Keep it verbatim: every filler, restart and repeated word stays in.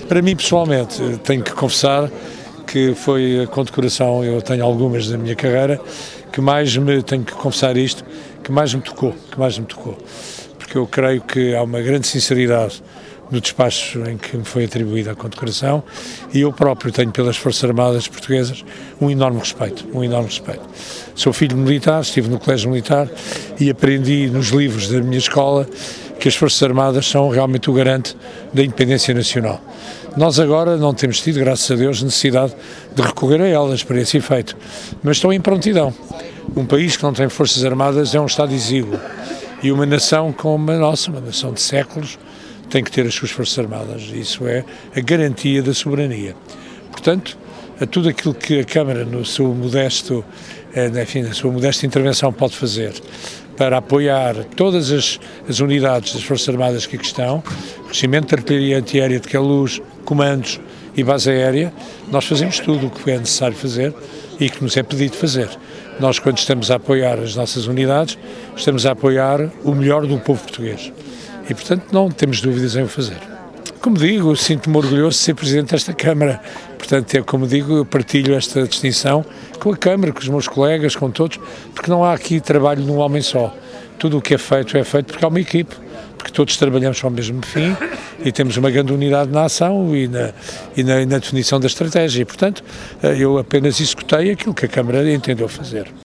Para mim, pessoalmente, tenho que confessar que foi a condecoração, eu tenho algumas da minha carreira, que mais me, tenho que confessar isto, que mais me tocou, que mais me tocou. Porque eu creio que há uma grande sinceridade no despacho em que me foi atribuída a condecoração e eu próprio tenho pelas Forças Armadas Portuguesas um enorme respeito, um enorme respeito. Sou filho militar, estive no colégio militar e aprendi nos livros da minha escola que as Forças Armadas são realmente o garante da independência nacional. Nós agora não temos tido, graças a Deus, necessidade de recorrer a elas para esse efeito, mas estão em prontidão. Um país que não tem Forças Armadas é um Estado exíguo e uma nação como a nossa, uma nação de séculos, tem que ter as suas Forças Armadas. Isso é a garantia da soberania. Portanto, a tudo aquilo que a Câmara, no seu modesto, enfim, na sua modesta intervenção pode fazer para apoiar todas as, as unidades das Forças Armadas que aqui estão, regimento de artilharia antiaérea de Queluz, comandos e base aérea, nós fazemos tudo o que é necessário fazer e que nos é pedido fazer. Nós, quando estamos a apoiar as nossas unidades, estamos a apoiar o melhor do povo português. E, portanto, não temos dúvidas em o fazer. Como digo, sinto-me orgulhoso de ser Presidente desta Câmara. Portanto, é como digo, eu partilho esta distinção com a Câmara, com os meus colegas, com todos, porque não há aqui trabalho num homem só. Tudo o que é feito é feito porque há uma equipe, porque todos trabalhamos para o mesmo fim e temos uma grande unidade na ação e na, e na, e na definição da estratégia. E, portanto, eu apenas executei aquilo que a Câmara entendeu fazer.